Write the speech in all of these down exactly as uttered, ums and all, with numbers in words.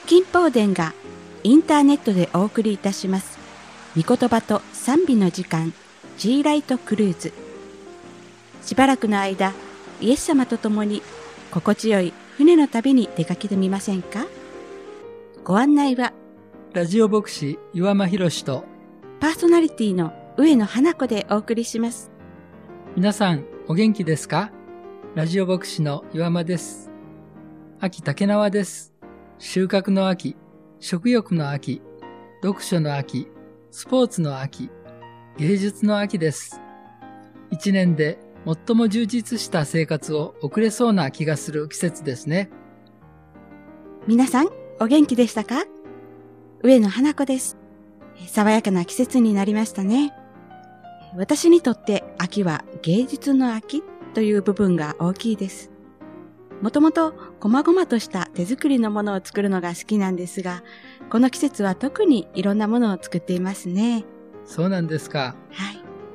金宝殿がインターネットでお送りいたします御言葉と賛美の時間 G ライトクルーズ。しばらくの間イエス様と共に心地よい船の旅に出かけてみませんか。ご案内はラジオ牧師岩間博とパーソナリティの上野花子でお送りします。 皆さんお元気ですか。ラジオ牧師の岩間です。秋竹縄です。収穫の秋、食欲の秋、読書の秋、スポーツの秋、芸術の秋です。一年で最も充実した生活を送れそうな気がする季節ですね。 皆さんお元気でしたか。上野花子です。爽やかな季節になりましたね。私にとって秋は芸術の秋という部分が大きいです。もともと細々とした手作りのものを作るのが好きなんですが、この季節は特にいろんなものを作っていますね。 そうなんですか。 はい。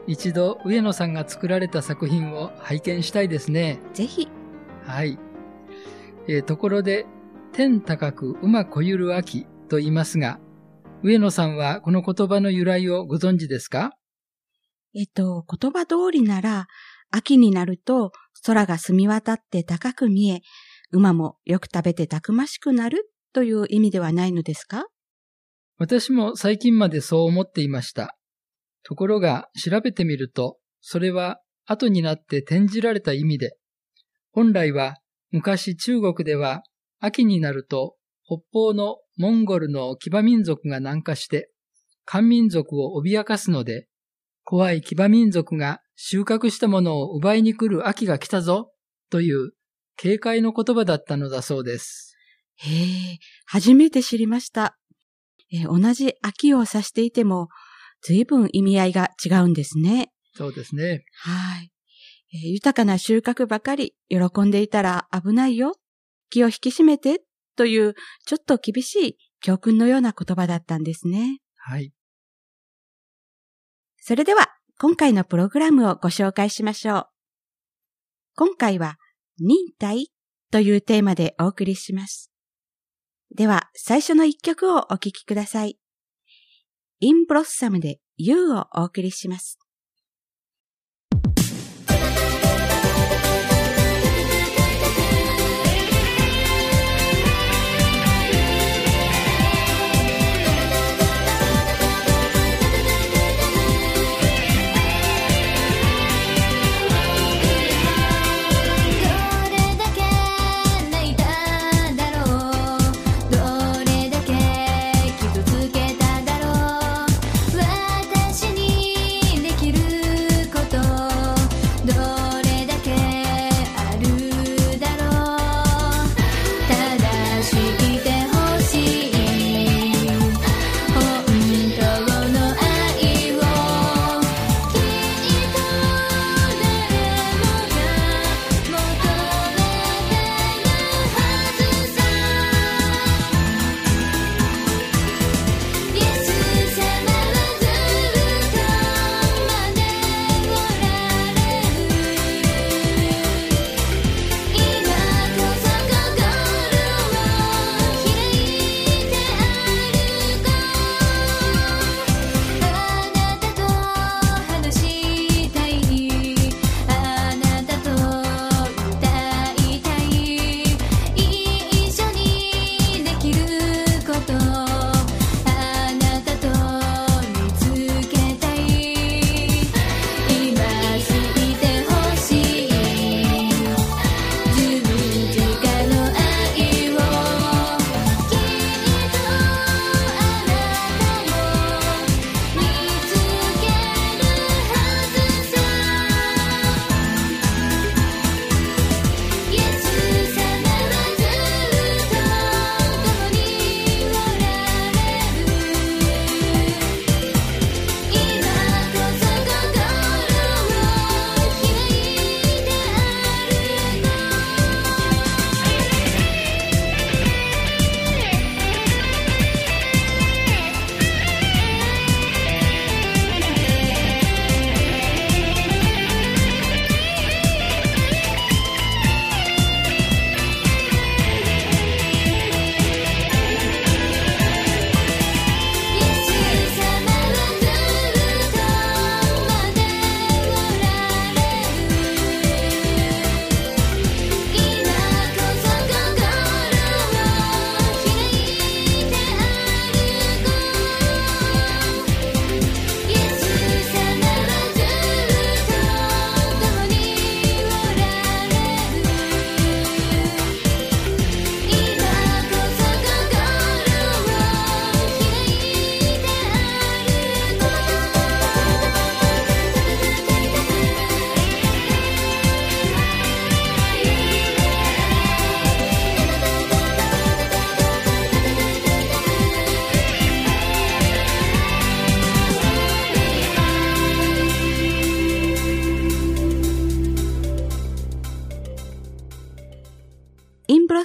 一度上野さんが作られた作品を拝見したいですね。 ぜひ。 はい。えー、ところで、天高く馬こゆる秋と言いますが、上野さんはこの言葉の由来をご存知ですか？ えっと、言葉通りなら、秋になると空が澄み渡って高く見え、馬もよく食べてたくましくなるという意味ではないのですか？ 私も最近までそう思っていました。ところが調べてみると、それは後になって転じられた意味で、本来は昔中国では秋になると北方のモンゴルの騎馬民族が南下して漢民族を脅かすので、怖い騎馬民族が収穫したものを奪いに来る秋が来たぞという警戒の言葉だったのだそうです。 へえ、初めて知りました。え同じ秋を指していても随分意味合いが違うんですね。 そうですね。 はい、えー。豊かな収穫ばかり喜んでいたら危ないよ。気を引き締めてというちょっと厳しい教訓のような言葉だったんですね。 はい。 それでは今回のプログラムをご紹介しましょう。今回は忍耐というテーマでお送りします。では最初の一曲をお聴きください。インブロッサムで You をお送りします。 私にでき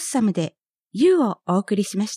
サムで You をお送りしました。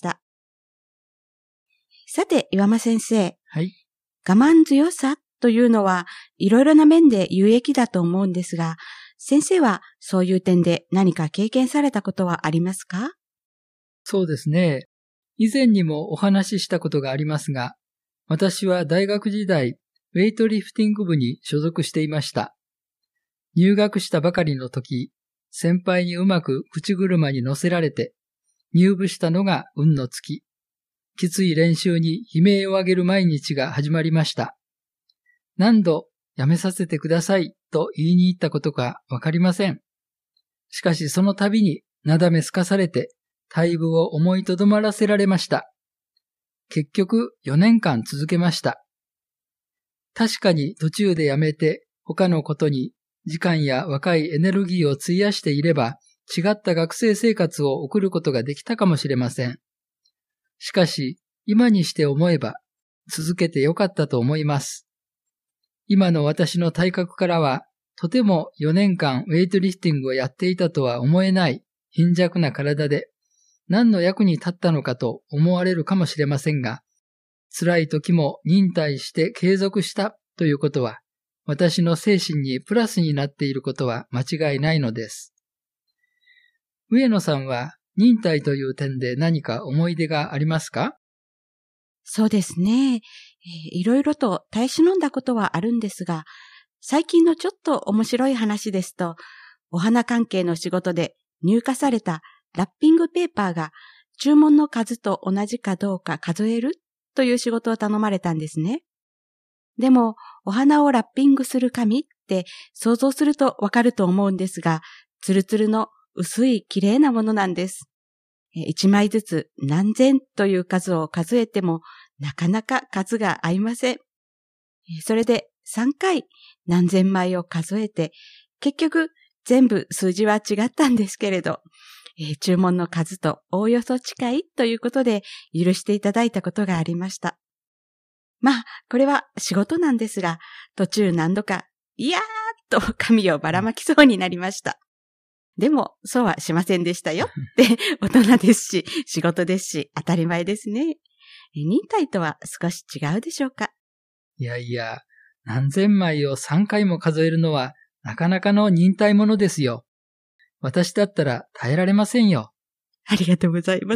さて、岩間先生。 はい。 我慢強さというのはいろいろな面で有益だと思うんですが、先生はそういう点で何か経験されたことはありますか？ そうですね。以前にもお話ししたことがありますが、私は大学時代、ウェイトリフティング部に所属していました。入学したばかりの時、先輩にうまく口車に乗せられて、入部したのが運の尽き。きつい練習に悲鳴を上げる毎日が始まりました。何度やめさせてくださいと言いに行ったことかわかりません。しかしその度になだめすかされて、退部を思いとどまらせられました。結局よねんかん続けました。確かに途中でやめて他のことに時間や若いエネルギーを費やしていれば違った学生生活を送ることができたかもしれません。しかし今にして思えば続けてよかったと思います。今の私の体格からはとてもよねんかんウェイトリフティングをやっていたとは思えない貧弱な体で何の役に立ったのかと思われるかもしれませんが、辛い時も忍耐して継続したということは、私の精神にプラスになっていることは間違いないのです。上野さんは忍耐という点で何か思い出がありますか？ そうですね。えー、いろいろと耐え忍んだことはあるんですが、最近のちょっと面白い話ですと、お花関係の仕事で入荷されたラッピングペーパーが注文の数と同じかどうか数えるという仕事を頼まれたんですね。でも、お花をラッピングする紙って想像するとわかると思うんですが、ツルツルの薄い綺麗なものなんです。一枚ずつ何千という数を数えてもなかなか数が合いません。それでさんかい何千枚を数えて、結局全部数字は違ったんですけれど、えー、注文の数とおおよそ近いということで許していただいたことがありました。まあ、これは仕事なんですが、途中何度か、いやーっと紙をばらまきそうになりました。でも、そうはしませんでしたよ。で、大人ですし、仕事ですし、当たり前ですね。忍耐とは少し違うでしょうか。 いやいや、何千枚をさんかいも数えるのはなかなかの忍耐者ですよ。私だったら耐えられませんよ。 ありがとうございます。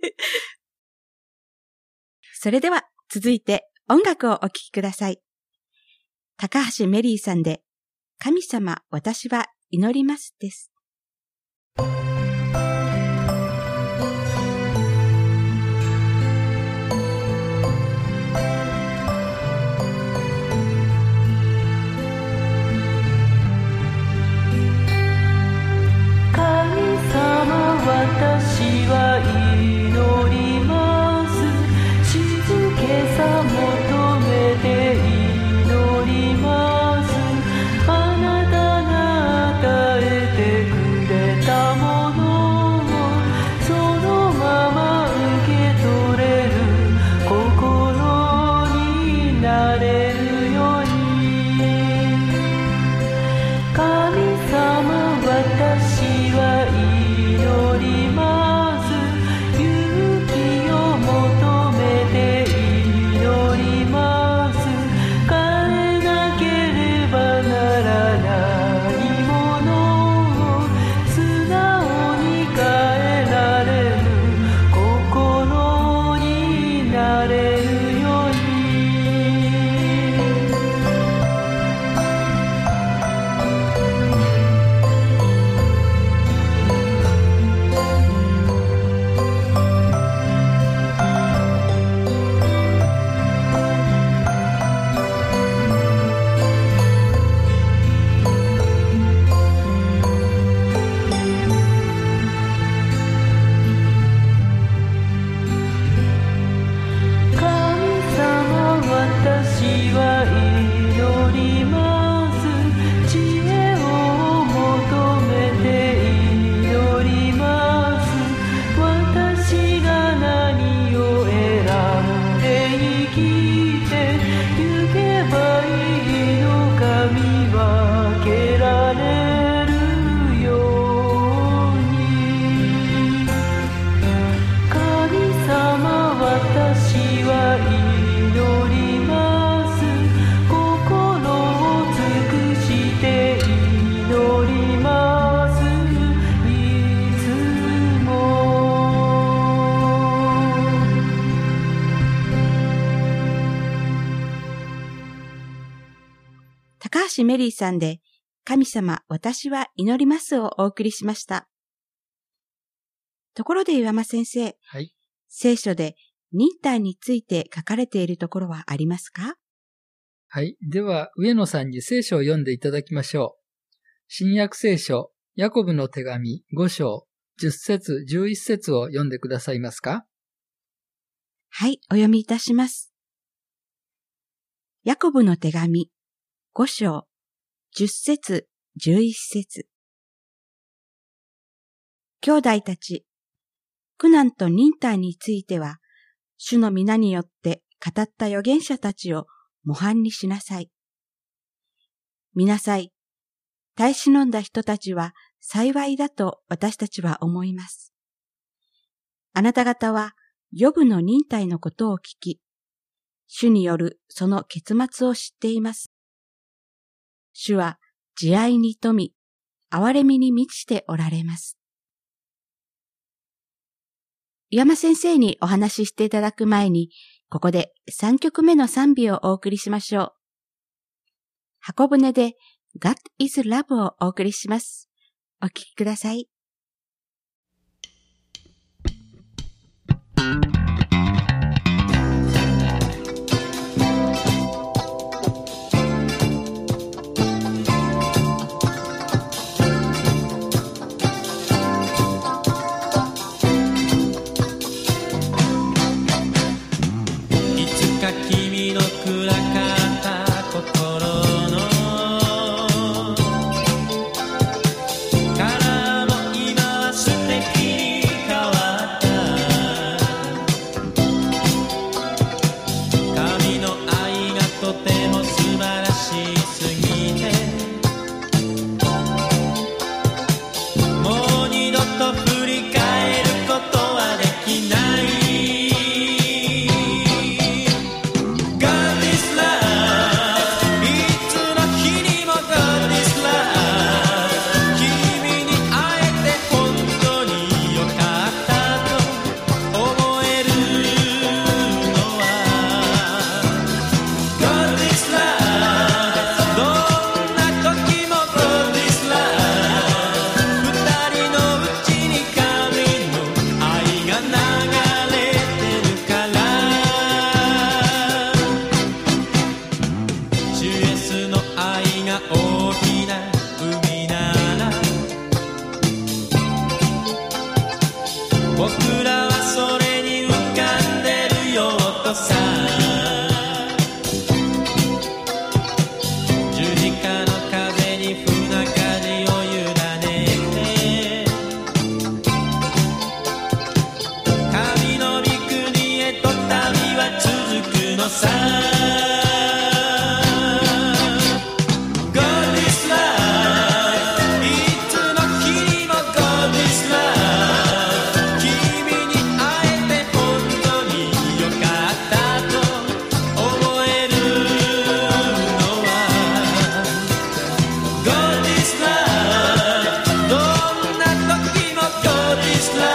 それでは続いて音楽をお聴きください。高橋メリーさんで、神様私は祈りますです。 私は祈ります。静けさ求めて祈ります。あなたが与えてく橋メリーさんで、神様、私は祈りますをお送りしました。ところで岩間先生、 はい。 聖書で忍耐について書かれているところはありますか？ はい。では、上野さんに聖書を読んでいただきましょう。新約聖書、ヤコブの手紙ご章、じゅっ節、じゅういち節を読んでくださいますか？ はい、お読みいたします。ヤコブの手紙ご章、じゅっ節、じゅういち節。兄弟たち、苦難と忍耐については、主の皆によって語った預言者たちを模範にしなさい。見なさい。耐え忍んだ人たちは幸いだと私たちは思います。あなた方は、ヨブの忍耐のことを聞き、主によるその結末を知っています。主は慈愛に富み、憐れみに満ちておられます。岩間先生にお話ししていただく前に、ここでさんきょくめの賛美をお送りしましょう。箱舟で God is Love をお送りします。お聴きください。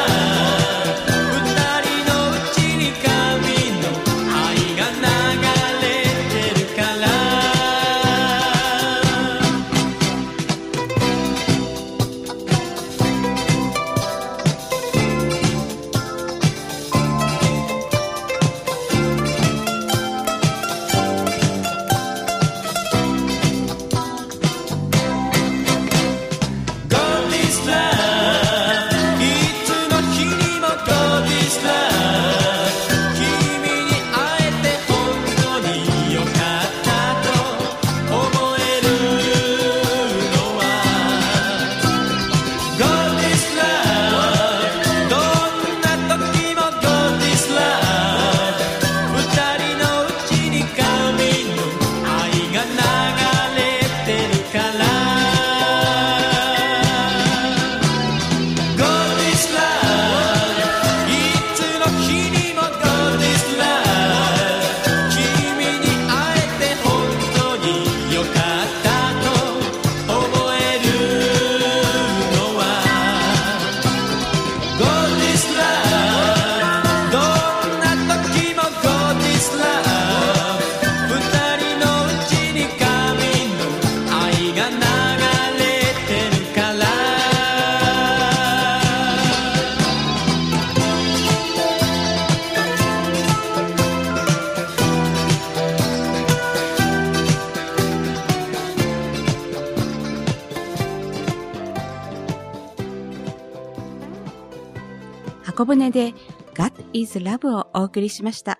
二人のうちに神の愛が流れ箱舟で God is Love をお送りしました。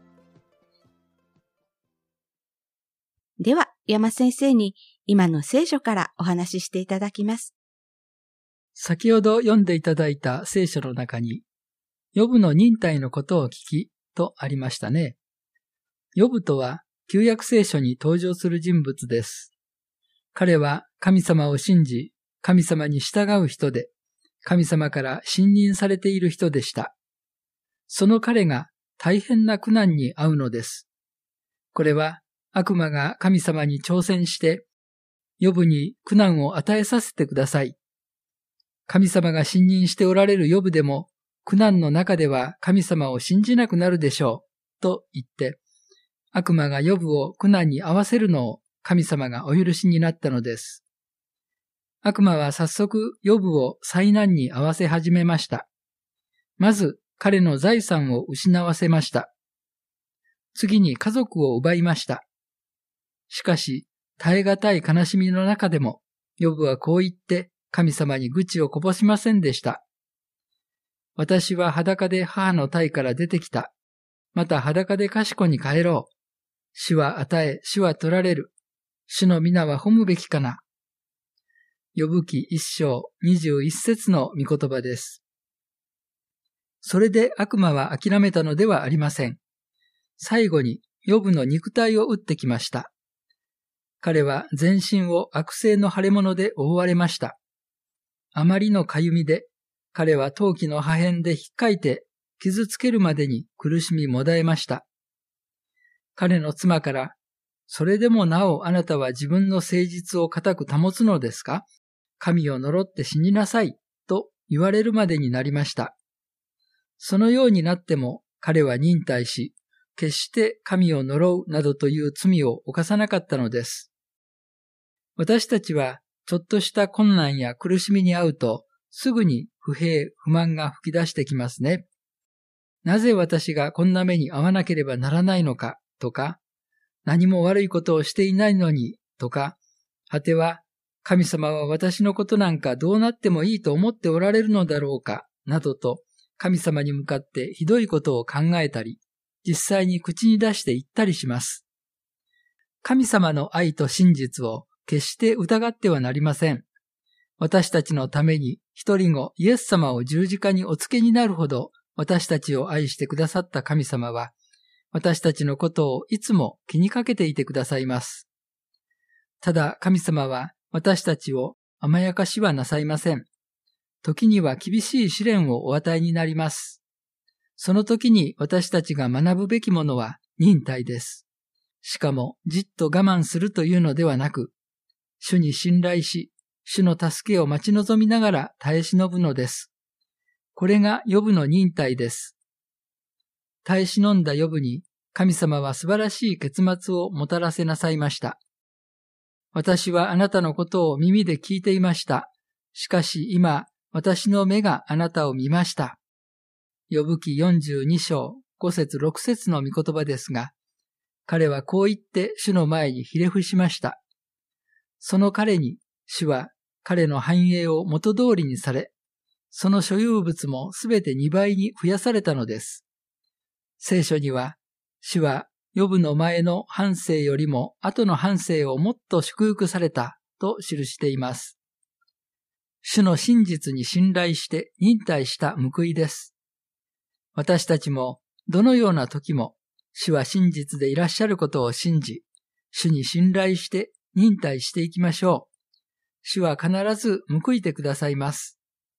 では、山先生に今の聖書からお話ししていただきます。 先ほど読んでいただいた聖書の中に、ヨブの忍耐のことを聞きとありましたね。ヨブとは旧約聖書に登場する人物です。彼は神様を信じ、神様に従う人で、神様から信任されている人でした。その彼が大変な苦難に遭うのです。これは悪魔が神様に挑戦して、ヨブに苦難を与えさせてください。神様が信任しておられるヨブでも、苦難の中では神様を信じなくなるでしょう、と言って、悪魔がヨブを苦難に合わせるのを神様がお許しになったのです。悪魔は早速ヨブを災難に合わせ始めました。まず彼の財産を失わせました。次に家族を奪いました。しかし耐え難い悲しみの中でもヨブはこう言って神様に愚痴をこぼしませんでした。私は裸で母の胎から出てきた。また裸で賢に帰ろう。主は与え、主は取られる。主の皆は褒むべきかな。ヨブ記一章二十一節の御言葉です。それで悪魔は諦めたのではありません。最後にヨブの肉体を打ってきました。彼は全身を悪性の腫れ物で覆われました。あまりのかゆみで、彼は陶器の破片で引っかいて傷つけるまでに苦しみもだえました。彼の妻から、それでもなおあなたは自分の誠実を固く保つのですか？神を呪って死になさい、と言われるまでになりました。そのようになっても彼は忍耐し、決して神を呪うなどという罪を犯さなかったのです。私たちはちょっとした困難や苦しみに遭うと、すぐに不平、不満が吹き出してきますね。なぜ私がこんな目に遭わなければならないのか、とか、何も悪いことをしていないのに、とか、果ては、神様は私のことなんかどうなってもいいと思っておられるのだろうか、などと、神様に向かってひどいことを考えたり、実際に口に出して言ったりします。神様の愛と真実を決して疑ってはなりません。私たちのために一人子イエス様を十字架にお付けになるほど私たちを愛してくださった神様は、私たちのことをいつも気にかけていてくださいます。ただ神様は私たちを甘やかしはなさいません。時には厳しい試練をお与えになります。その時に私たちが学ぶべきものは忍耐です。しかもじっと我慢するというのではなく、主に信頼し、主の助けを待ち望みながら耐え忍ぶのです。これがヨブの忍耐です。耐え忍んだヨブに神様は素晴らしい結末をもたらせなさいました。私はあなたのことを耳で聞いていました。しかし今、私の目があなたを見ました。ヨブ記よんじゅうに章ご節ろく節の御言葉ですが、彼はこう言って主の前にひれ伏しました。その彼に主は彼の繁栄を元通りにされ、その所有物もすべてに倍に増やされたのです。聖書には、主はヨブの前の半生よりも後の半生をもっと祝福されたと記しています。主の真実に信頼して忍耐した報いです。私たちもどのような時も主は真実でいらっしゃることを信じ、主に信頼して忍耐していきましょう。主は必ず報いてくださいます。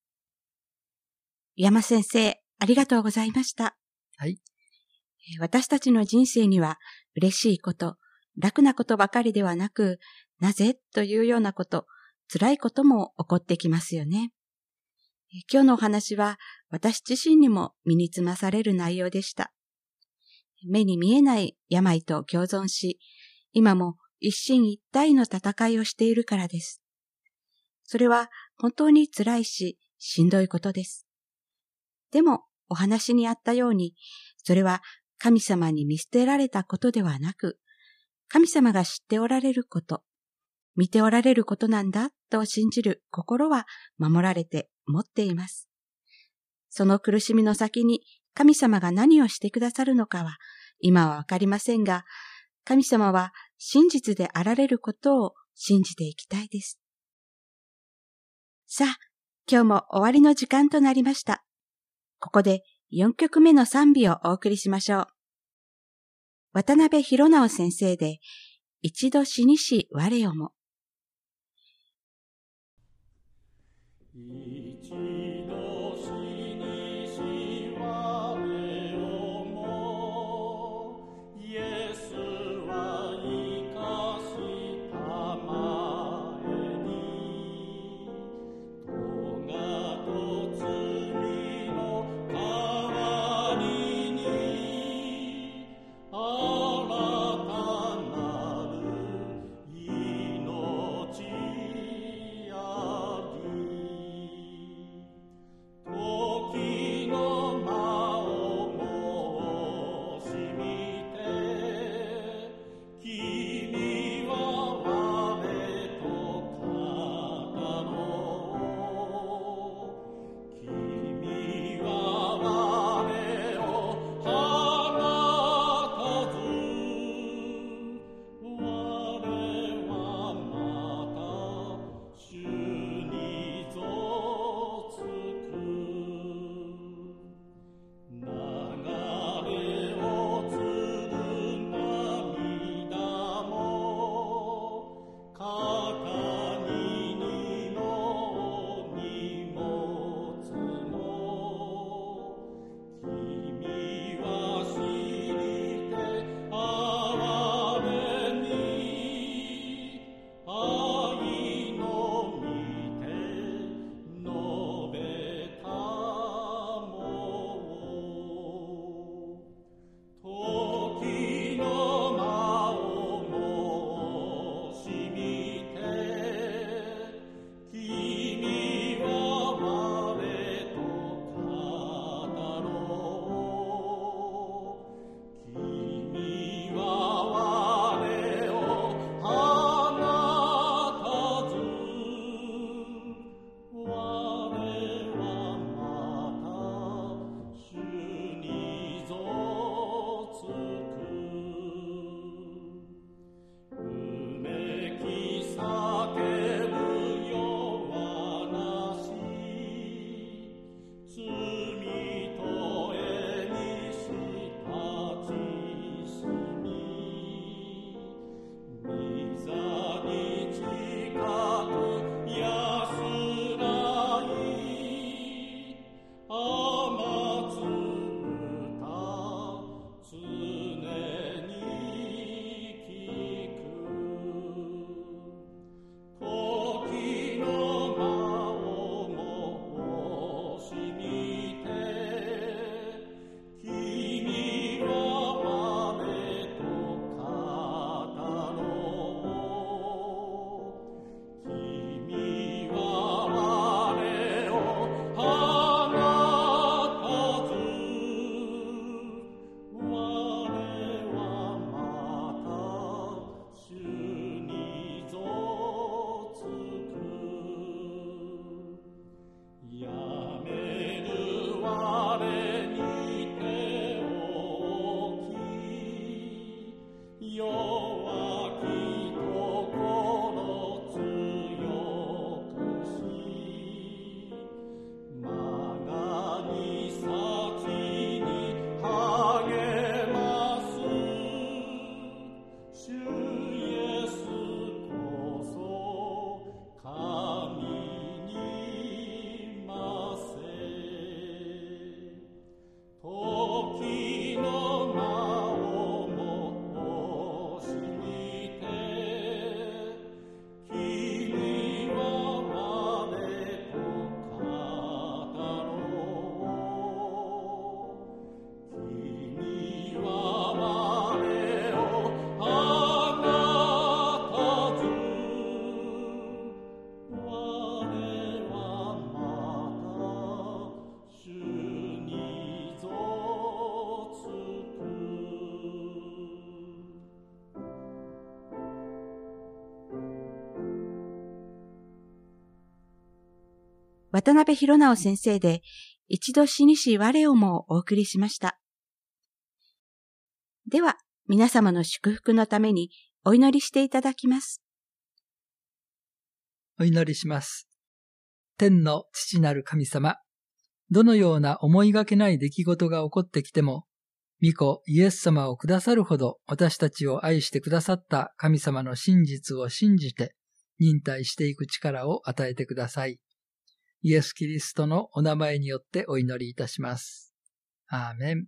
山先生、ありがとうございました。 はい。 私たちの人生には嬉しいこと、楽なことばかりではなく、なぜというようなこと、辛いことも起こってきますよね。今日のお話は私自身にも身につまされる内容でした。目に見えない病と共存し、今も一進一退の戦いをしているからです。それは本当に辛いし、しんどいことです。でも、お話にあったように、それは神様に見捨てられたことではなく、神様が知っておられること、見ておられることなんだと信じる心は守られて持っています。 その苦しみの先に神様が何をしてくださるのかは今はわかりませんが、神様は真実であられることを信じていきたいです。さあ、今日も終わりの時間となりました。ここでよんきょくめの賛美をお送りしましょう。渡辺博直先生で、一度死にし我をも。渡辺博直先生で一度死にし我をもお送りしました。では、皆様の祝福のためにお祈りしていただきます。 お祈りします。天の父なる神様、どのような思いがけない出来事が起こってきても、御子イエス様をくださるほど私たちを愛してくださった神様の真実を信じて忍耐していく力を与えてください。イエス・キリストのお名前によってお祈りいたします。アーメン。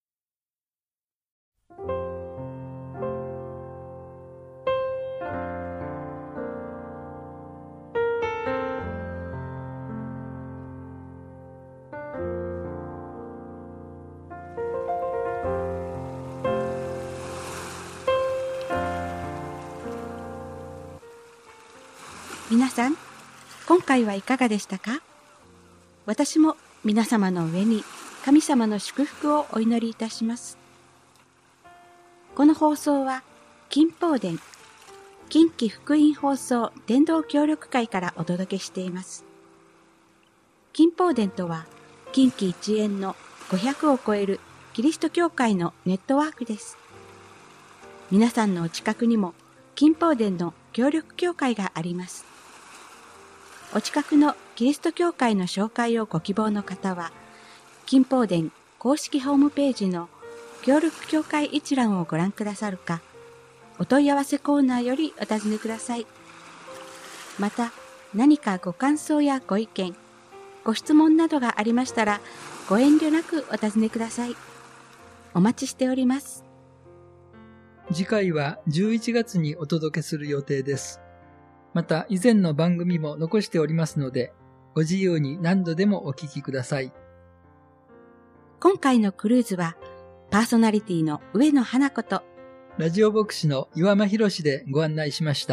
皆さん、今回はいかがでしたか？私も皆様の上に神様の祝福をお祈りいたします。この放送は金宝殿、近畿福音放送伝道協力会からお届けしています。金宝殿とは近畿一円のごひゃくを超えるキリスト教会のネットワークです。皆さんのお近くにも金宝殿の協力教会があります。お近くのキリスト教会の紹介をご希望の方は、金宝殿公式ホームページの協力教会一覧をご覧くださるか、お問い合わせコーナーよりお尋ねください。また、何かご感想やご意見、ご質問などがありましたら、ご遠慮なくお尋ねください。お待ちしております。 次回はじゅういちがつにお届けする予定です。また以前の番組も残しておりますので、ご自由に何度でもお聞きください。 今回のクルーズは、パーソナリティの上野花子と、 ラジオ牧師の岩間博史でご案内しました。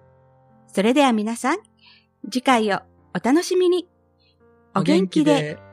それでは皆さん、次回をお楽しみに。お元気で。